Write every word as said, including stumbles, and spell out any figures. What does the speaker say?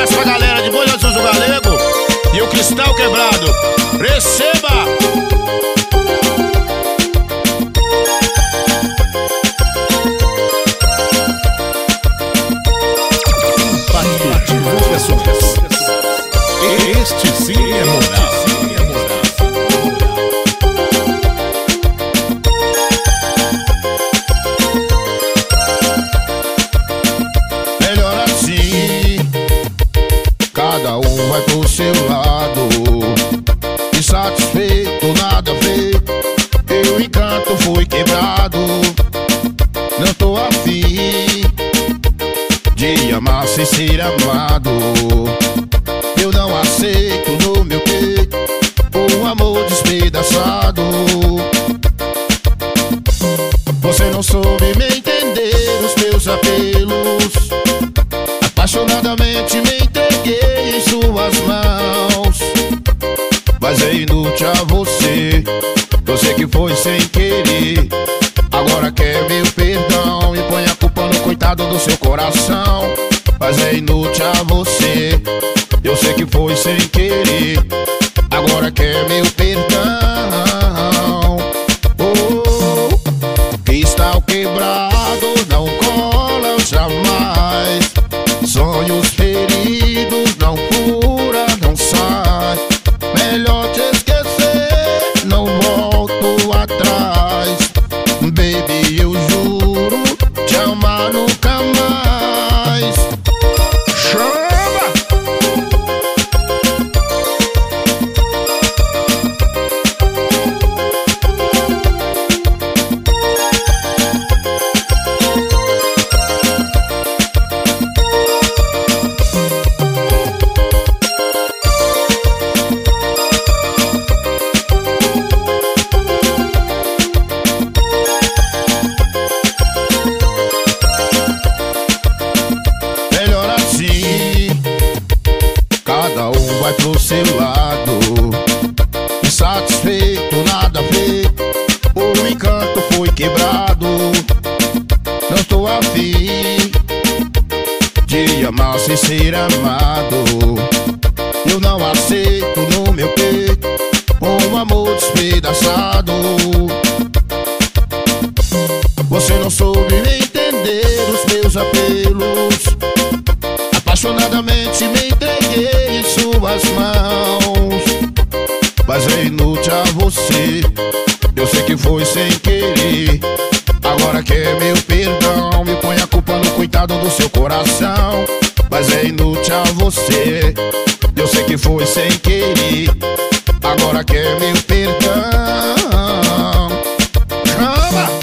abraço pra galera de Bom Jesus do Galego e o Cristal Quebrado. Receba! Este sim é moral. Melhor assim, cada um vai pro seu lado. Insatisfeito, nada a ver, meu encanto foi quebrado. Não tô afim de amar sem ser amado. Eu não aceito no meu peito um amor despedaçado. Você não soube me entender os meus apelos. Apaixonadamente me entreguei em suas mãos. Mas é inútil a você, eu sei que foi sem querer. Agora quer meu perdão e põe a culpa no coitado do seu coração. Mas é inútil a você, eu sei que foi sem querer. Agora quer meu perdão. Oh, cristal quebrado não cola jamais. Sonhos feridos não cura, não sai. Melhor te esquecer, não volto atrás. Baby, eu juro te amar nunca mais. Cada um vai pro seu lado. Insatisfeito, nada a ver, o encanto foi quebrado. Não estou afim de amar sem ser amado. Eu não aceito no meu peito um amor despedaçado. Você não soube me entender os meus apelos. Apaixonadamente me entreguei em suas mãos. Mas é inútil a você, eu sei que foi sem querer. Agora quer meu perdão, me põe a culpa no coitado do seu coração. Mas é inútil a você, eu sei que foi sem querer. Agora quer meu perdão. Chama!